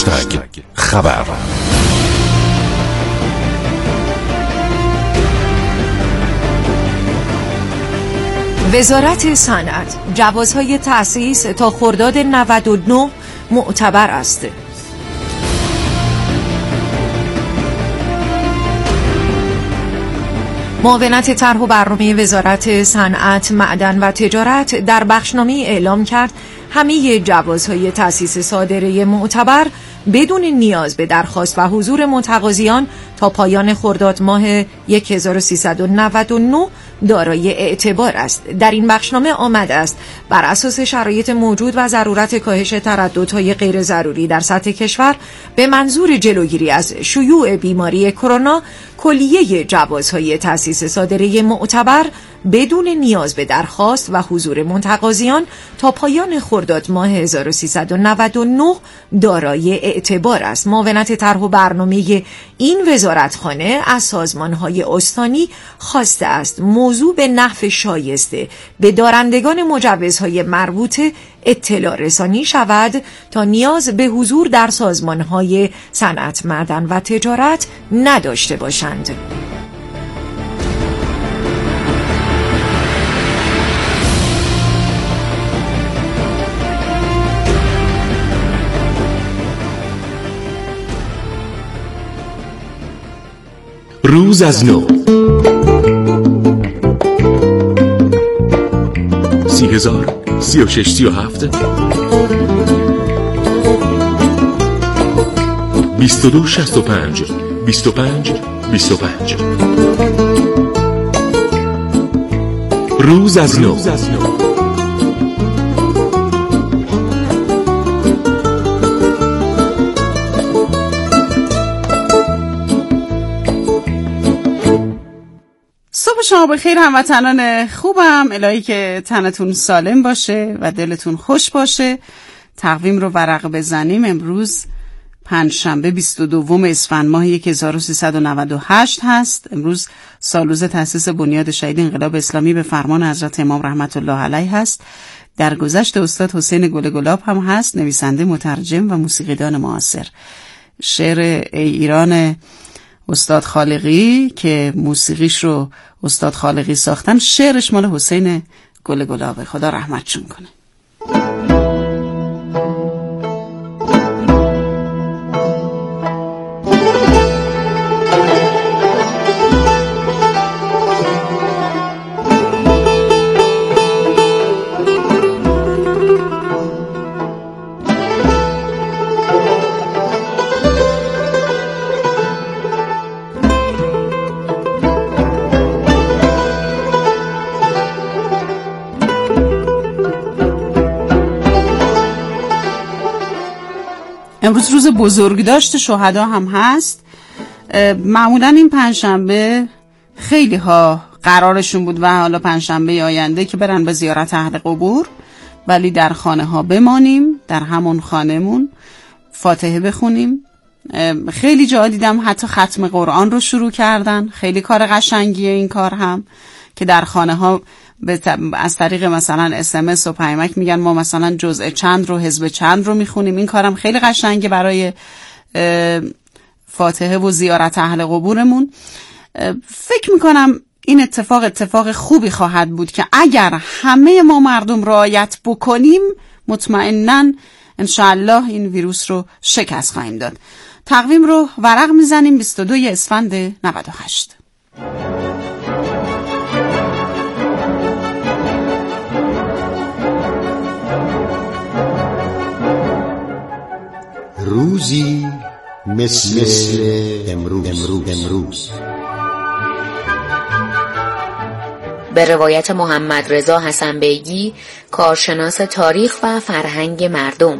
هشتگ خبر. وزارت صنعت: جوازهای تأسیس تا خرداد 99 معتبر است. معاونت طرح و برنامه وزارت صنعت، معدن و تجارت در بخشنامه اعلام کرد همه جوازهای تأسیس صادره معتبر بدون نیاز به درخواست و حضور متقاضیان تا پایان خرداد ماه 1399 دارای اعتبار است. در این بخشنامه آمده است بر اساس شرایط موجود و ضرورت کاهش ترددهای غیر ضروری در سطح کشور به منظور جلوگیری از شیوع بیماری کرونا، کلیه جوازهای تأسیس صادره معتبر بدون نیاز به درخواست و حضور متقاضیان تا پایان خرداد ماه 1399 دارای اعتبار است. معاونت طرح و برنامه این وزارتخانه از سازمان‌های استانی خواسته است موضوع به نحو شایسته به دارندگان مجوزهای مربوطه اطلاع رسانی شود تا نیاز به حضور در سازمان‌های صنعت، معدن و تجارت نداشته باشند. روز از نو 30,000 36 37 22 65 25 25. روز از نو. صبح شما بخیر هموطنان خوبم. الهی که تنتون سالم باشه و دلتون خوش باشه. تقویم رو ورق بزنیم. امروز پنجشنبه 22 اسفند ماه 1398 هست. امروز سالروز تأسیس بنیاد شهید انقلاب اسلامی به فرمان حضرت امام رحمت الله علیه هست. در گذشت استاد حسین گل گلاب هم هست، نویسنده، مترجم و موسیقیدان معاصر. شعر ای ایران استاد خالقی که موسیقیش رو استاد خالقی ساختن، شعرش مال حسین گل گلابه. خدا رحمتشون کنه. امروز روز بزرگداشت شهدا هم هست. معمولا این پنجشنبه خیلی ها قرارشون بود و حالا پنجشنبه آینده که برن به زیارت اهل قبور، ولی در خانه ها بمانیم، در همون خانهمون فاتحه بخونیم. خیلی جا دیدم حتی ختم قرآن رو شروع کردن. خیلی کار قشنگیه این کار هم که در خانه ها از طریق مثلا SMS و پیامک میگن ما مثلا جزء چند رو، حزب چند رو میخونیم. این کارم خیلی قشنگه برای فاتحه و زیارت اهل قبورمون. فکر میکنم این اتفاق خوبی خواهد بود که اگر همه ما مردم رعایت بکنیم مطمئناً انشاءالله این ویروس رو شکست خواهیم داد. تقویم رو ورق میزنیم. 22 اسفند 98. روزی مثل امروز. به روایت محمد رضا حسن بیگی، کارشناس تاریخ و فرهنگ مردم.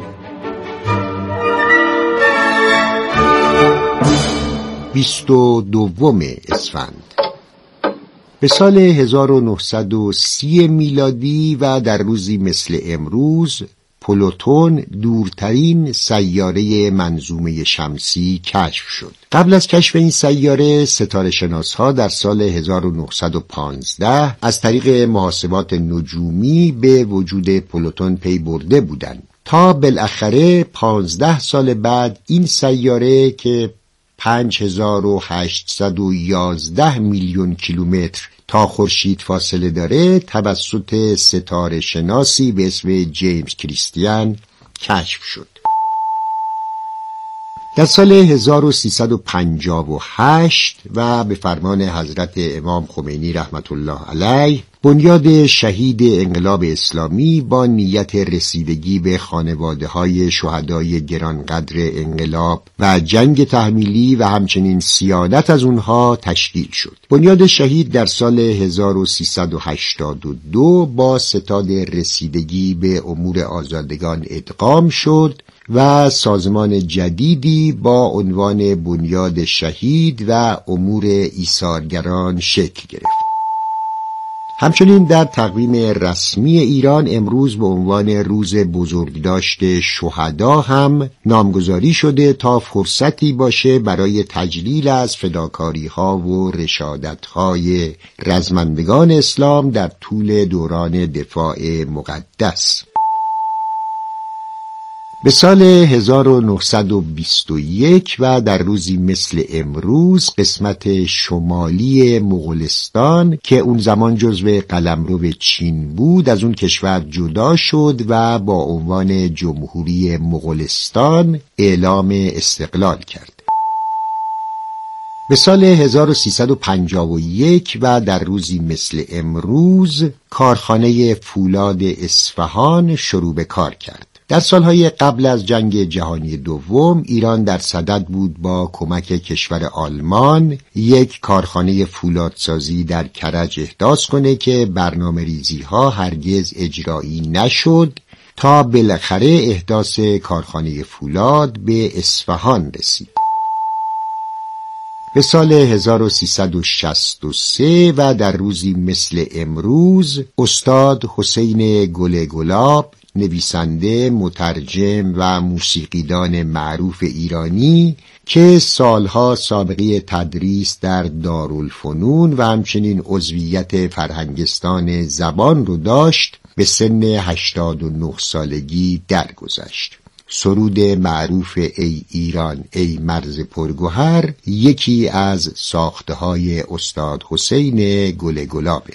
22 اسفند به سال 1930 میلادی و در روزی مثل امروز پلوتون دورترین سیاره منظومه شمسی کشف شد. قبل از کشف این سیاره ستاره شناس‌ها در سال 1915 از طریق محاسبات نجومی به وجود پلوتون پی برده بودند. تا بالاخره 15 سال بعد این سیاره که 5811 میلیون کیلومتر تا خورشید فاصله داره توسط ستاره شناسی به اسم جیمز کریستیان کشف شد. در سال 1358 و به فرمان حضرت امام خمینی رحمت الله علیه بنیاد شهید انقلاب اسلامی با نیت رسیدگی به خانواده‌های شهدای گرانقدر انقلاب و جنگ تحمیلی و همچنین سیادت از اونها تشکیل شد. بنیاد شهید در سال 1382 با ستاد رسیدگی به امور آزادگان ادغام شد و سازمان جدیدی با عنوان بنیاد شهید و امور ایثارگران شکل گرفت. همچنین در تقویم رسمی ایران امروز به عنوان روز بزرگداشت شهدا هم نامگذاری شده تا فرصتی باشه برای تجلیل از فداکاری‌ها و رشادت‌های رزمندگان اسلام در طول دوران دفاع مقدس. به سال 1921 و در روزی مثل امروز قسمت شمالی مغولستان که اون زمان جزو قلمرو چین بود از اون کشور جدا شد و با عنوان جمهوری مغولستان اعلام استقلال کرد. به سال 1351 و در روزی مثل امروز کارخانه فولاد اصفهان شروع به کار کرد. در سالهای قبل از جنگ جهانی دوم ایران در صدد بود با کمک کشور آلمان یک کارخانه فولادسازی در کرج احداث کنه که برنامه ریزی ها هرگز اجرایی نشد تا بالاخره احداث کارخانه فولاد به اصفهان رسید. به سال 1363 و در روزی مثل امروز استاد حسین گل گلاب نویسنده، مترجم و موسیقیدان معروف ایرانی که سالها سابقه تدریس در دارالفنون و همچنین عضویت فرهنگستان زبان رو داشت به سن 89 سالگی درگذشت. سرود معروف ای ایران ای مرز پرگوهر یکی از ساخته‌های استاد حسین گل گلابه.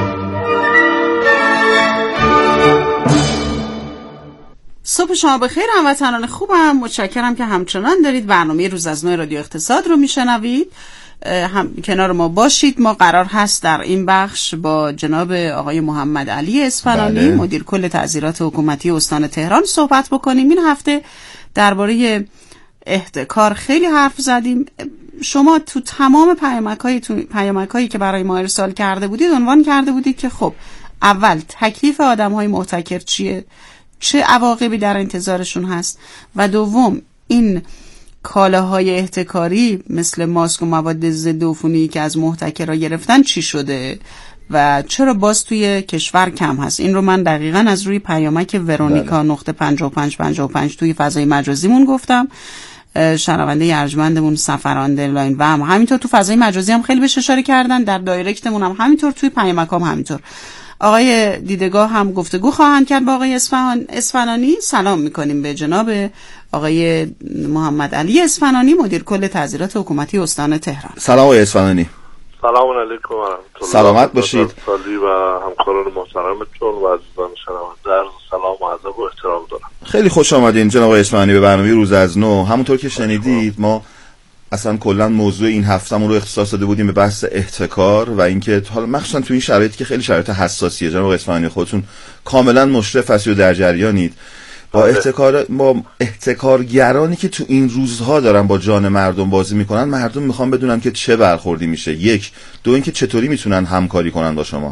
صبح شما بخیر هموطنان خوبم. متشکرم که همچنان دارید برنامه روز از نو رادیو اقتصاد رو میشنوید. کنار ما باشید. ما قرار هست در این بخش با جناب آقای محمد علی اصفهانی مدیر کل تعزیرات حکومتی استان تهران صحبت بکنیم. این هفته درباره احتکار خیلی حرف زدیم. شما تو تمام پیامک‌هایی که برای ما ارسال کرده بودید عنوان کرده بودید که خب اول تکلیف آدم‌های محتکر چیه، چه عواقبی در انتظارشون هست، و دوم این کالاهای احتکاری مثل ماسک و مواد ضد عفونی که از محتکرها گرفتن چی شده و چرا باز توی کشور کم هست. این رو من دقیقاً از روی پیامک ورونیکا نقطه 5555 توی فضای مجازیمون گفتم. شنونده ارجمندمون سفر آندرلاین و همینطور تو فضای مجازی هم خیلی بهش اشاره کردن، در دایرکتمون هم همینطور، توی پیامک هم همینطور. آقای دیدگاه هم گفتگو خواهند کرد با آقای اصفهانی. سلام میکنیم به جناب آقای محمد علی اصفهانی مدیر کل تعزیرات حکومتی استان تهران. سلام آقای اصفهانی. سلام علیکم و رحمت الله. سلامت باشید. سالی و همکاران محترمتون و عزیزان شنونده عرض سلام و ادب و احترام دارم. خیلی خوش آمدین جناب آقای اصفهانی به برنامه روز از نو. همونطور که شنیدید ما اصلا کلا موضوع این هفتهمون رو اختصاص داده بودیم به بحث احتکار و اینکه حالا مخصوصا تو این شرایطی که خیلی شرایط حساسیه، جناب اصفهانی خودتون کاملا مشرف هستید و در جریانید با احتکارگرانی که تو این روزها دارن با جان مردم بازی میکنن. مردم میخوان بدونن که چه برخوردی میشه، یک، دو اینکه چطوری میتونن همکاری کنن با شما.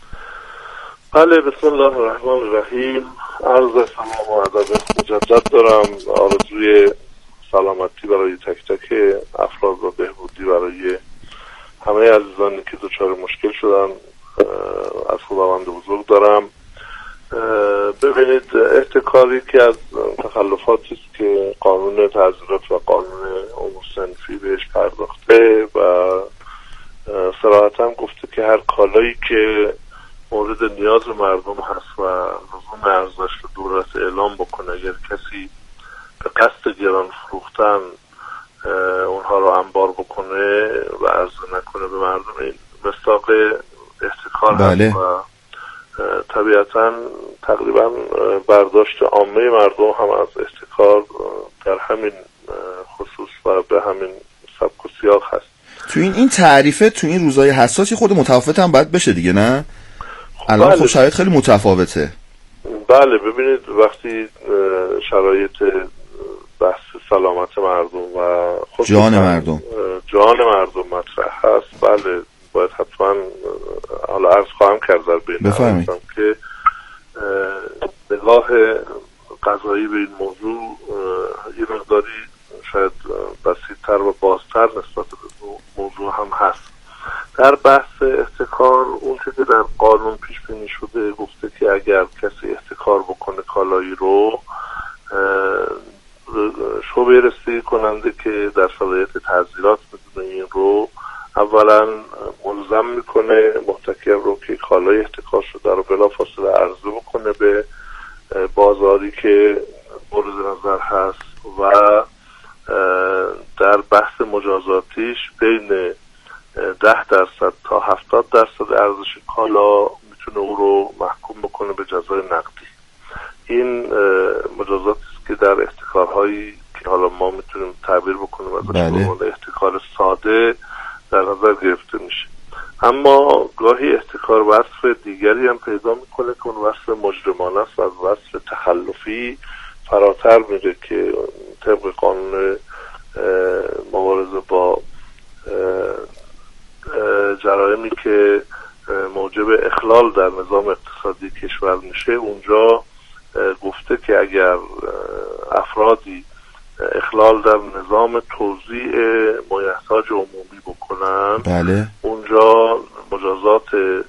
بله، بسم الله الرحمن الرحیم. عرض سلام و ادب مجدد دارم. آرزوی سلامتی برای تک تک افراد و بهبودی برای همه عزیزانی که دچار مشکل شدن از خداوند بزرگ دارم. ببینید، احتکاری که از تخلفاتی است که قانون تعزیرات و قانون امور صنفی بهش پرداخته و صراحتاً گفته که هر کالایی که مورد نیاز مردم هست و لزوم ارزش رو دولت اعلام بکنه اگر کسی به قصد گران فروختن اونها رو انبار بکنه و عرضه نکنه به مردم، این مصداق احتکار هست و طبیعتا تقریبا برداشت عامه مردم هم از احتکار در همین خصوص و به همین سبک و سیاق هست. تو این تعریفه تو این روزهای حساسی خود متفاوت هم باید بشه دیگه، نه؟ الان خب شرایط خیلی متفاوته. بله ببینید وقتی شرایط بحث سلامت مردم و جان مردم مطرح هست، بله باید حتما حالا عرض خواهم کرد در بین که نگاه قضایی به این موضوع یه مقداری شاید بسیط‌تر و بازتر نسبت به موضوع هم هست. در بحث احتکار اون چیزی در قانون پیش بینی شده گفته که اگر کسی احتکار بکنه کالایی رو، شعبه رسیدگی کننده که در شرایط تعزیرات میدونه این رو اولا ملزم میکنه محتکر رو که کالای احتکار شده رو بلافاصله عرضه بکنه به بازاری که مورد نظر هست و در بحث مجازاتیش بین 10% تا 70% ارزش کالا میتونه او رو محکوم بکنه به جزای نقدی. این مجازاتی است که در احتکارهایی که حالا ما میتونیم تعبیر بکنیم ازش به عنوان احتکار ساده در نظر گرفته میشه. اما گاهی احتکار وصف دیگری هم پیدا میکنه که اون وصف مجرمانه است و از وصف تخلفی فراتر میره که طبق قانون مبارزه با جرایمی که موجب اخلال در نظام اقتصادی کشور میشه، اونجا گفته که اگر افرادی اخلال در نظام توزیع مایحتاج عمومی بکنن، بله، اونجا مجازات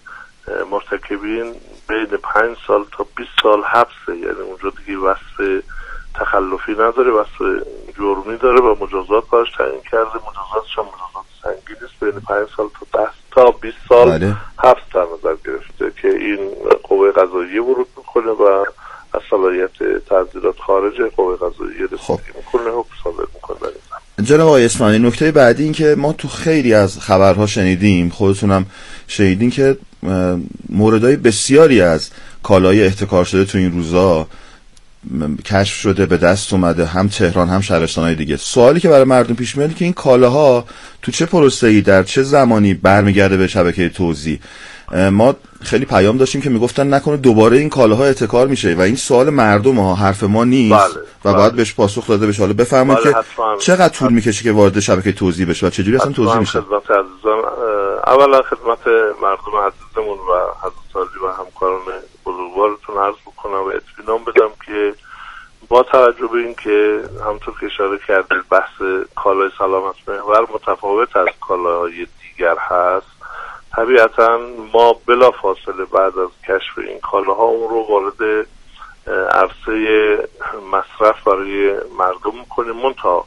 مرتکبین بین 5 سال تا 20 سال حبسه. یعنی اونجا دیگه وصف تخلفی نداره، وصف جرمی داره و مجازات براش تعیین کرده. مجازاتش هم مجازات سنگین است، بین 5 سال تا 10 تا 20 سال بله. حبس در نظر گرفته که این قوه قضاییه ورود میکنه و از صلاحیت تعزیرات خارج قوه قضاییه رسیدگی میکنه و صادر میکنه. جناب آقای اسماعیلی، نکته بعدی این که ما تو خیلی از خبرها شنیدیم، خودتونم شنیدین که موردهای بسیاری از کالای احتکار شده تو این روزا کشف شده، به دست اومده، هم تهران هم شهرستان‌های دیگه. سوالی که برای مردم پیش میاد که این کالاها تو چه پروسه‌ای در چه زمانی برمیگرده به شبکه توزیع؟ ما خیلی پیام داشتیم که میگفتن نکنه دوباره این کالاها احتکار میشه و این سوال مردم ها، حرف ما نیست. و باید بهش پاسخ داده بشه. حالا بفرمایید که چقدر طول میکشه که وارد شبکه توزیع بشه و چجوری اصلا توزیع میشه؟ خدمت عزیزان، اولا خدمت مردم عزیزمون و حضرت و همکاران بزرگوارتون عرض بکنم و اطمینان بدم که با توجه به این که همونطور که اشاره کردید بحث کالای سلامت محور متفاوت از کالاهای دیگر هست، طبیعتا ما بلا فاصله بعد از کشف این کالاها اون رو وارد عرصه مصرف برای مردم میکنیم. منتها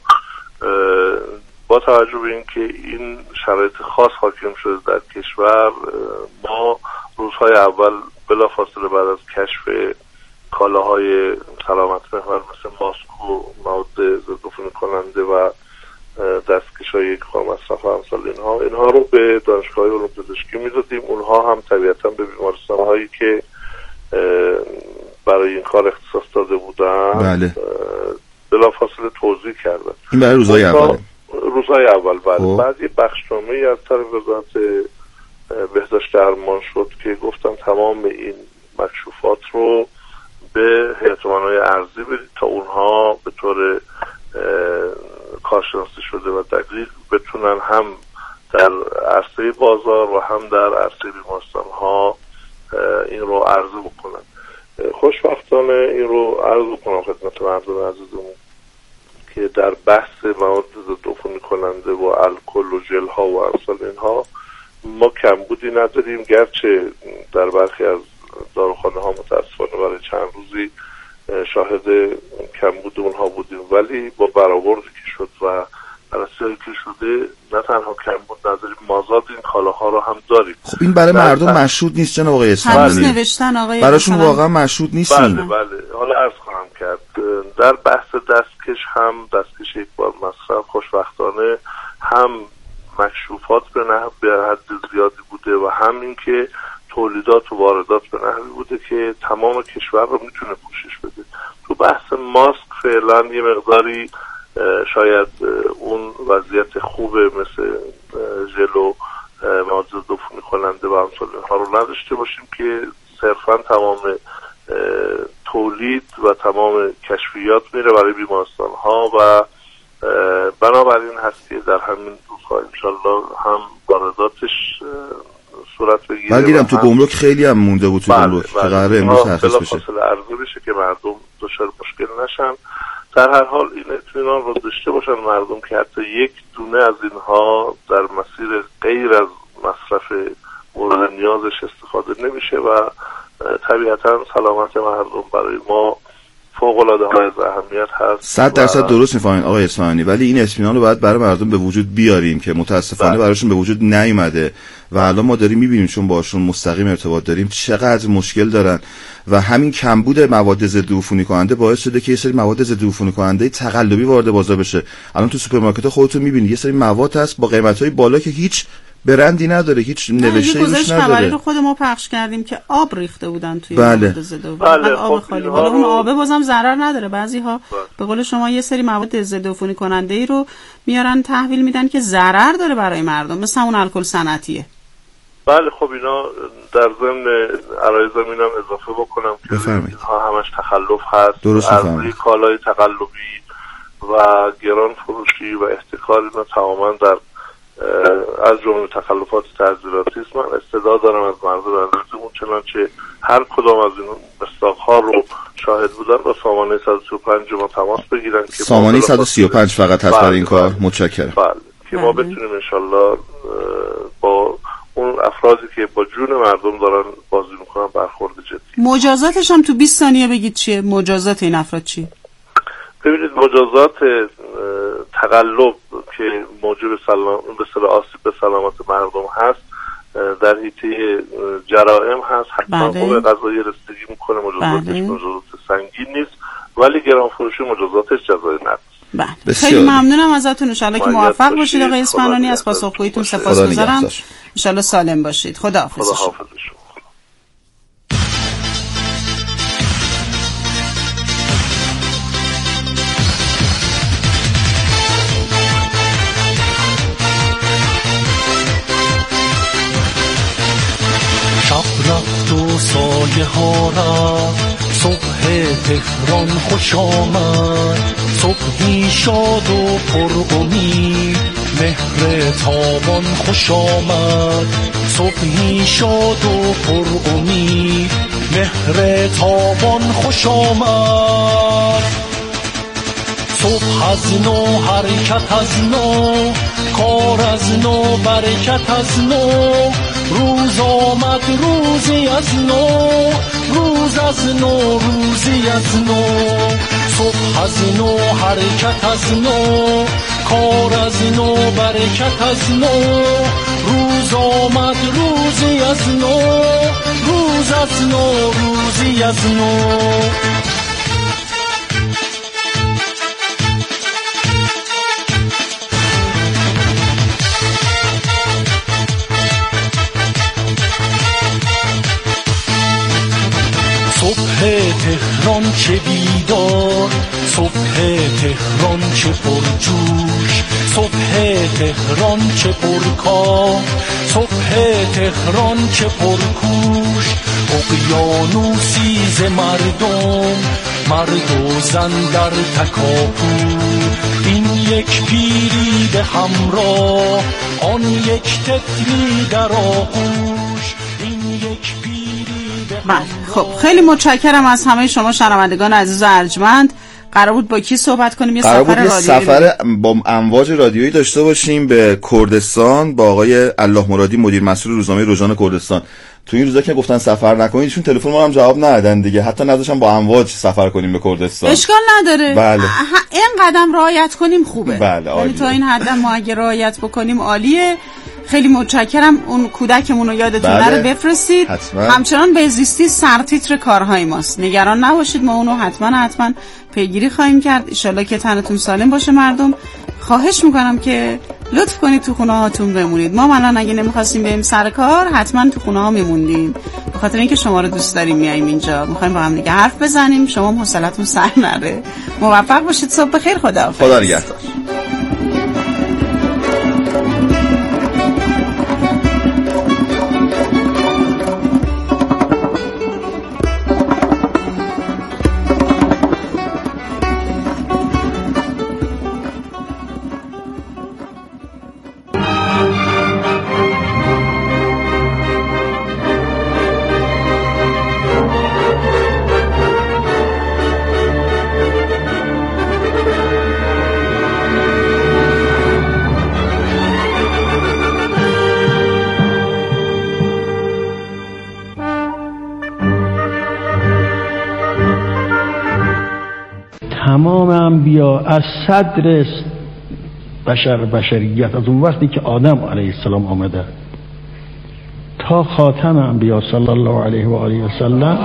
با توجه به این که این شرایط خاص حاکم شده در کشور، ما روزهای اول بلا فاصله بعد از کشف کالاهای سلامت محور مثل ماسک و مواد ضدعفونی کننده و دستکش‌های مصرف و امثال اینها رو به دانشگاه علوم پزشکی می‌دادیم. اونها هم طبیعتاً به بیمارستان‌هایی که برای این کار اختصاص داده بودن بله. بلافاصله توزیع کردن. این برای روزهای اول. روزهای اول بله. بعد یه بخشنامه‌ای از طرف وزارت بهداشت درمان شد که گفتم تمام این مکشوفات رو به هیئت امنای ارضی بدید تا اونها به طور کارشناسی شده و دقیق بتونن هم در عرصه بازار و هم در عرصه بیمارستان ها این رو عرضه بکنن. خوشبختانه این رو عرض بکنم خدمت مردم عزیزمون که در بحث مواد ضدعفونی کننده و الکل و ژل ها و امثال اینها ما کمبودی نداریم، گرچه در برخی از داروخانه ها متاسفانه برای چند روزی شاهد کمبود اونها بودیم، ولی با برآوردی که شد و بررسی که شده نه تنها کمبود نداریم، مازاد این کالاها رو هم داریم. خب این برای مردم مشروط نیست جناب آقای اسماعیلی؟ هنوز نوشتن آقای براشون واقعا مشروط نیست. بله حالا عرض خواهم کرد. در بحث دستکش هم دستکش یک بار مصرف خوشبختانه هم مکشوفات به حد زیادی بوده و هم اینکه تولیدات و واردات به نحوی بوده که تمام کشور رو میتونه پوشش بده. تو بحث ماسک فعلا یه مقداری شاید اون وضعیت خوبه مثل ژل و مواد ضدعفونی کننده و امثال اینها رو نداشته باشیم که صرفا تمام تولید و تمام کشفیات میره برای بیمارستان ها و بنابراین هست که در همین روزها انشالله هم وارداتش صورت بگیره. من دیدم تو گمرک خیلی هم مونده بود تو گمرک که قراره امروز ترخیص بشه. بلافاصله عرضه بشه که مردم دچار مشکل نشن. در هر حال این اطمینان رو داشته باشن مردم که حتی یک دونه از اینها در مسیر غیر از مصرف مورد نیازش استفاده نمیشه و طبیعتا سلامت مردم برای ما فوق‌العاده های از اهمیت هست. 100% درست می‌فهمین آقای اصفهانی، ولی این اطمینان رو باید برای مردم به وجود بیاریم که متاسفانه براشون به وجود نیومده و الان ما داریم می‌بینیم چون باشون مستقیم ارتباط داریم چقدر مشکل دارن و همین کمبود مواد ضدعفونی کننده باعث شده که یه سری مواد ضدعفونی کننده تقلبی وارد بازار بشه. الان تو سوپرمارکت‌ها خودتون می‌بینید یه سری مواد هست با قیمت‌های بالا که هیچ برندی نداره، هیچ نوشته‌ای روش نداره. خبری رو خود ما پخش کردیم که آب ریخته بودن توی مواد ضدعفونی، آب خالی. حالا اون آبه بازم ضرر نداره. بعضی‌ها به قول شما یه سری مواد ضدعفونی کننده‌ای رو میارن تحویل میدن که ضرر داره برای مردم، مثل اون الکل صنعتیه. بله خب اینا در ضمن عرایض اینم اضافه بکنم که اینها همش تخلف هست. عرضه کالای تقلبی و گران فروشی و احتکار اینا تماما در از جمله تخلفات تعذیراتی است. من استعداد دارم از مردم عزیزمون چنانچه هر کدام از این مصداق‌ها رو شاهد بودن با سامانه 135 ما تماس بگیرن که سامانه 135 فقط هست برای این کار. متشکرم. بله که ما بتونیم انشالله با اون افرادی که با جون مردم دارن بازی میکنن برخورد جدی. مجازاتش هم تو 20 ثانیه بگید چیه؟ مجازات این افراد چیه؟ ببینید مجازات تقلب که موجب به آسیب به سلامت مردم هست در حیطه جرائم هست. حتما قوه قضاییه رسیدگی میکنه. مجازاتش مجازات سنگین نیست ولی گران فروشی مجازاتش جزای نقض. بله خیلی ممنونم ازتون. ان شاءالله که موفق باشید آقای اصفهانی. از پاسخگوییتون سپاسگزارم. ان شاءالله سالم باشید. خداحافظ. خداحافظ. شب رفت و سایه ها رفت، صبح تهران خوش آمد، صبحی شاد و پر امید، مهر تابان خوش آمد، صبحی شاد و پر امید، مهر تابان خوش آمد. صبح از نو، حرکت از نو، کار از نو، برکت از نو، روز آمد روزی از نو، روز از نو، روزی از نو. صبح از نو، حرکت از نو، کار از نو، برکت از نو، روز آمد روزی از نو، روز از نو، روزی از نو. صبح تهران چه بیدار، صبح تهران چه پرجوش، صبح تهران چه پرکار، صبح تهران چه پرکوش. اقیانوسی ز مردم، مرد و زن در تکاپو، این یک پیری به همراه، آن یک طفلی در آغوش، این یک پیری. خب خیلی متشکرم از همه شما شنوندگان عزیز و ارجمند. قرار بود با کی صحبت کنیم؟ یه سفر با امواج رادیویی داشته باشیم به کردستان با آقای الله مرادی مدیر مسئول روزنامه روزان کردستان. تو این روزا که گفتن سفر نکنید ایشون تلفن ما هم جواب ندادن دیگه، حتی نذاشتن با امواج سفر کنیم به کردستان. اشکال نداره. بله. این قدم رعایت کنیم خوبه. بله عالیه. تا این حد ما اگه رعایت بکنیم عالیه. خیلی متشکرم. اون کودکمون رو یادتون نره بفرستید. همچنان بهزیستی سرتیتر کارهای ماست، نگران نباشید، ما اونو حتما پیگیری خواهیم کرد. انشالله که تنتون سالم باشه. مردم خواهش میکنم که لطف کنید تو خونه هاتون بمونید. ما الان اگه نمیخواستیم بریم سر کار حتما تو خونه ها میموندیم، به خاطر اینکه شما رو دوست داریم میاییم اینجا، میخوایم با هم دیگه حرف بزنیم، شما هم حوصلتون سر نره. موفق باشید. صبح بخیر. خداحافظ. خدا نگهدار. تمام انبیا از صدر بشریت، از اون وقتی که آدم علیه السلام آمده تا خاتم انبیا صلی الله علیه و آله و سلم،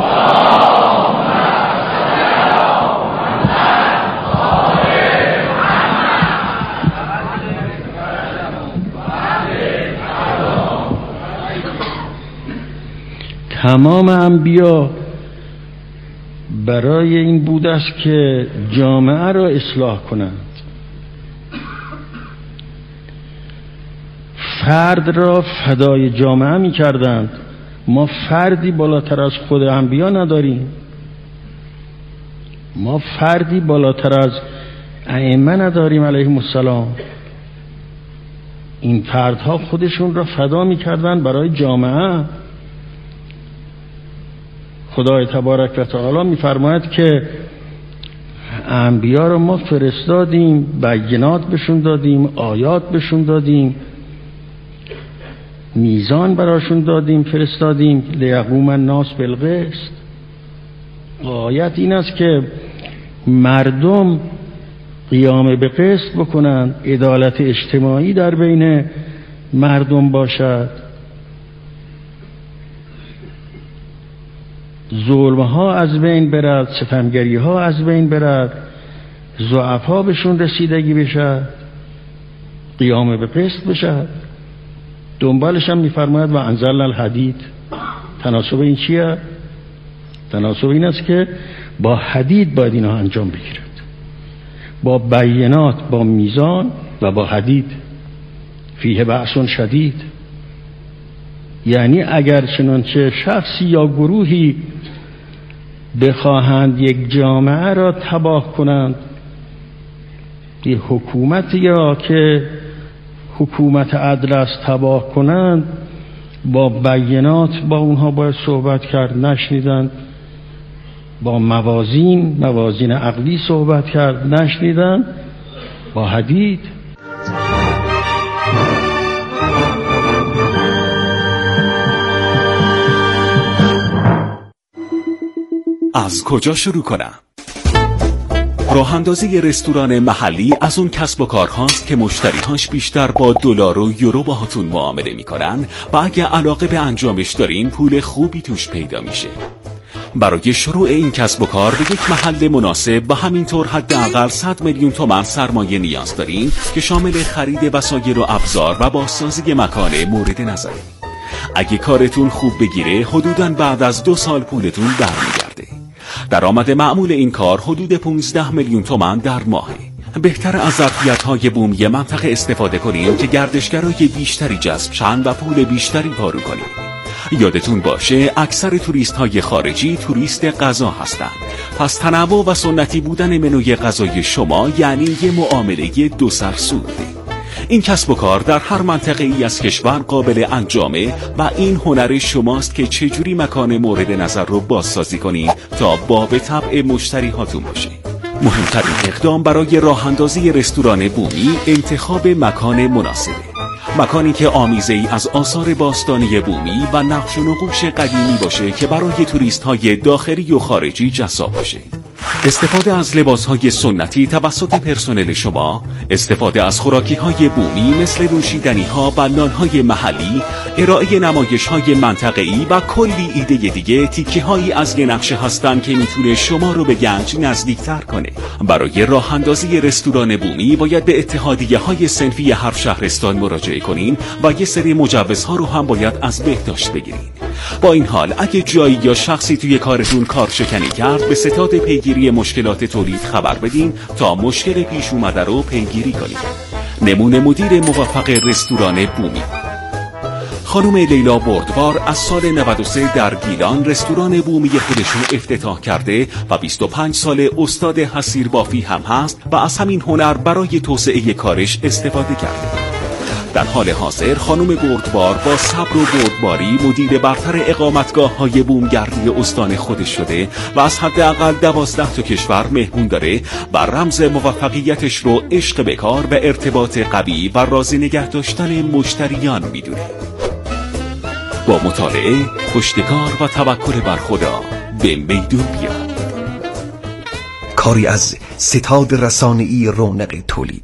تمام انبیا برای این بود است که جامعه را اصلاح کنند، فرد را فدای جامعه می کردند. ما فردی بالاتر از خود انبیا نداریم، ما فردی بالاتر از ائمه نداریم علیهم السلام. این فردها خودشون را فدا می کردند برای جامعه. خدای تبارک و تعالی می‌فرماید که انبیا رو ما فرستادیم، بینات بهشون دادیم، آیات بهشون دادیم، میزان براشون دادیم، فرستادیم لیقوم الناس بالقسط. آیت این است که مردم قیام به قسط بکنند، عدالت اجتماعی در بین مردم باشد، ظلم ها از بین برد، ستمگری ها از بین برد، ضعفا بهشون رسیدگی بشه، قیام به قسط بشه. دنبالش هم میفرماید و انزلنا الحدید. تناسب این چیه؟ تناسب این است که با حدید باید اینا انجام بگیرد، با بینات، با میزان و با حدید. فیه بأس شدید. یعنی اگر چنانچه شخصی یا گروهی بخواهند یک جامعه را تباه کنند، یک حکومت یا که حکومت عدل است تباه کنند، با بینات با اونها باید صحبت کرد، نشنیدند. با موازین عقلی صحبت کرد، نشنیدند. با حدید. از کجا شروع کنم؟ راه اندازی رستوران محلی از اون کسب و کارهاست که مشتریهاش بیشتر با دلار و یورو باهاتون معامله میکنن و اگه علاقه به انجامش دارین پول خوبی توش پیدا میشه. برای شروع این کسب و کار به یک محل مناسب و همینطور حداقل 100 میلیون تومان سرمایه نیاز دارین که شامل خرید وسایل و ابزار و بازسازی مکان مورد نظره. اگه کارتون خوب بگیره حدوداً بعد از 2 سال پولتون برمیگرده. درآمد معمول این کار حدود 15 میلیون تومان در ماهه. بهتر از ظرفیت‌های بومی منطقه استفاده کنیم که گردشگرای بیشتری جذب شن و پول بیشتری پارو کنیم. یادتون باشه اکثر توریست‌های خارجی توریست غذا هستند. پس تنوع و سنتی بودن منوی غذای شما یعنی یه معامله 2 سرسوده. این کسب و کار در هر منطقه ای از کشور قابل انجامه و این هنر شماست که چجوری مکان مورد نظر رو بازسازی کنید تا باب طبع مشتری هاتون باشه. مهمترین اقدام برای راه اندازی رستوران بومی انتخاب مکان مناسبه. مکانی که آمیزه ای از آثار باستانی بومی و نقش و نقوش قدیمی باشه که برای توریست های داخلی و خارجی جذاب باشه. استفاده از لباسهای سنتی توسط پرسنل شما، استفاده از خوراکی‌های بومی مثل نوشیدنی‌ها و نان‌های محلی، ارائه نمایش‌های منطقه‌ای و کلی ایده دیگه تیکه‌هایی از یه نقشه هستن که میتونه شما رو به گنج نزدیکتر کنه. برای راه اندازی رستوران بومی باید به اتحادیه‌های صنفی هر شهرستان مراجعه کنین و یه سری مجوزها رو هم باید از بهداشت بگیرین. با این حال اگه جایی یا شخصی توی کارتون کارشکنی کرد، به ستاد پیگیری مشکلات تولید خبر بدین تا مشکل پیش اومده رو پیگیری کنید. نمونه مدیر موفق رستوران بومی خانم لیلا بردبار از سال 93 در گیلان رستوران بومی خودش رو افتتاح کرده و 25 سال استاد حصیر بافی هم هست و از همین هنر برای توسعه کارش استفاده کرده. در حال حاضر خانم بردبار با صبر و بردباری مدیر برتر اقامتگاه‌های بومگردی استان خودش شده و از حداقل 12 تا کشور مهمون داره و رمز موفقیتش رو عشق به کار و ارتباط قوی و راضی نگه داشتن مشتریان میدونه. با مطالعه، پشتکار و توکل بر خدا به میدون بیاد. کاری از ستاد رسانه‌ای رونق تولید.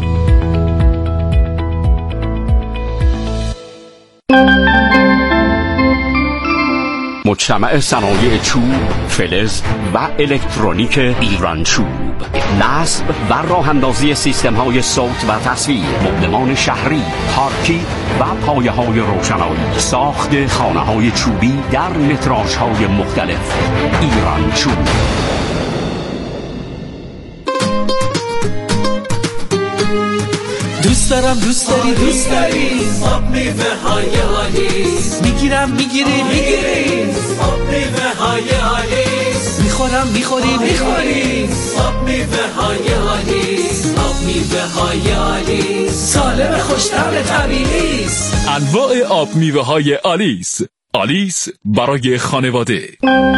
مجتمع صنایع چوب، فلز و الکترونیک ایران چوب، نصب و راه اندازی سیستم های صوت و تصویر، مبلمان شهری، پارکی و پایه های روشنایی، ساخت خانه های چوبی در متراژ های مختلف. ایران چوب. دوست دارم دوست داری دوست داری آب میوه های آلیس، میگیرم میگیری میگیری آب میوه های آلیس، میخورم میخوری میخوری آب میوه های آلیس، آب میوه های آلیس سالم خوش‌طعم طبیعی است. انواع آب میوه های آلیس. آلیس برای خانواده.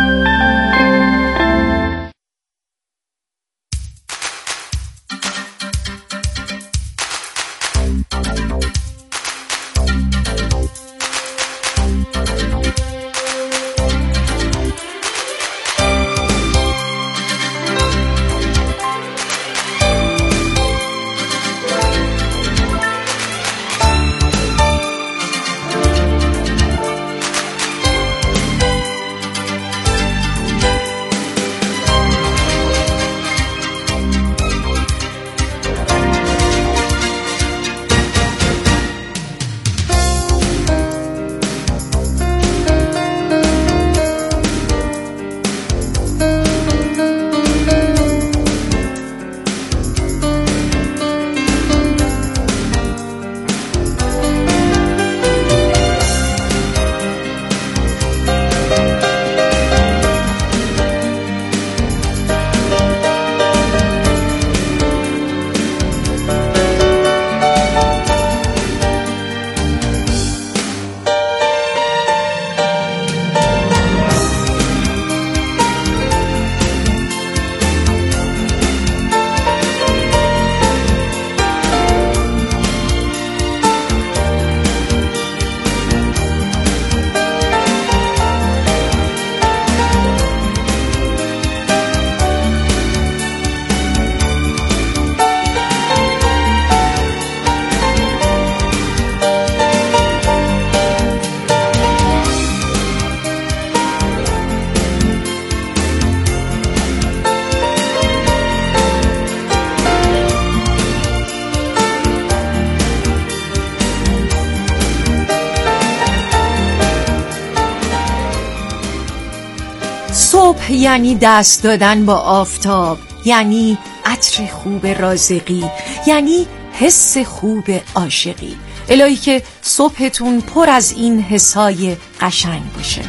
صبح یعنی دست دادن با آفتاب، یعنی عطر خوب رازقی، یعنی حس خوب عاشقی. الهی که صبحتون پر از این حسای قشنگ باشه.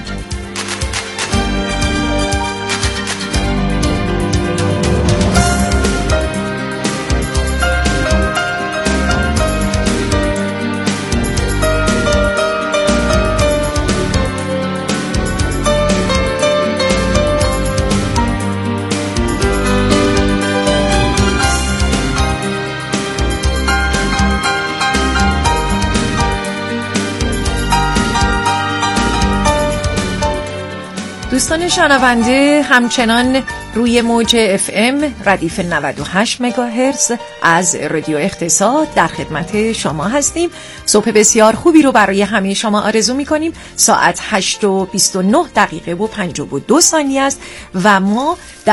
دوستان شنونده، همچنان روی موج FM ردیف 98 مگاهرتز از رادیو اقتصاد در خدمت شما هستیم. صبح بسیار خوبی رو برای همه شما آرزو می‌کنیم. ساعت 8:29 و 52 ثانیه است و ما